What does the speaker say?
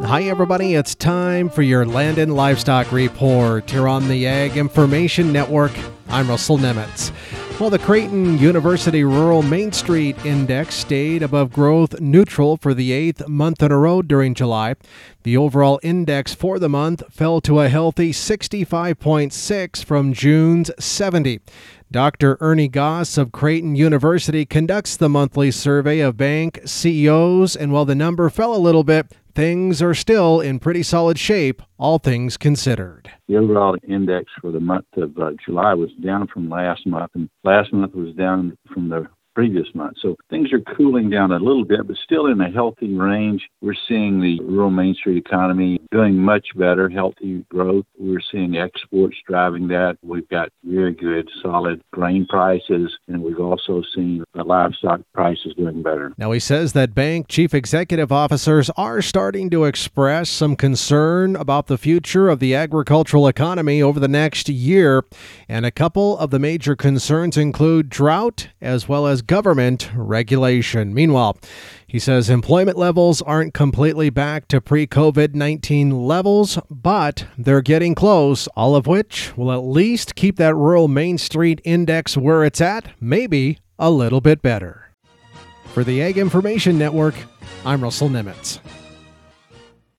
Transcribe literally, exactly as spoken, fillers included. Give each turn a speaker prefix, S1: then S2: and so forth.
S1: Hi, everybody. It's time for your Land and Livestock Report here on the Ag Information Network. I'm Russell Nemitz. Well, the Creighton University Rural Main Street Index stayed above growth neutral for the eighth month in a row during July. The overall index for the month fell to a healthy sixty-five point six from June's seventy. Doctor Ernie Goss of Creighton University conducts the monthly survey of bank C E Os, and while the number fell a little bit, things are still in pretty solid shape, all things considered.
S2: The overall index for the month of uh, July was down from last month, and last month was down from the previous month. So things are cooling down a little bit, but still in a healthy range. We're seeing the rural Main Street economy doing much better, healthy growth. We're seeing exports driving that. We've got very good, solid grain prices, and we've also seen the livestock prices doing better.
S1: Now, he says that bank chief executive officers are starting to express some concern about the future of the agricultural economy over the next year, and a couple of the major concerns include drought as well as government regulation. Meanwhile, he says employment levels aren't completely back to pre-COVID nineteen levels, but they're getting close, all of which will at least keep that rural Main Street index where it's at, maybe a little bit better. For the Ag Information Network, I'm Russell Nemitz.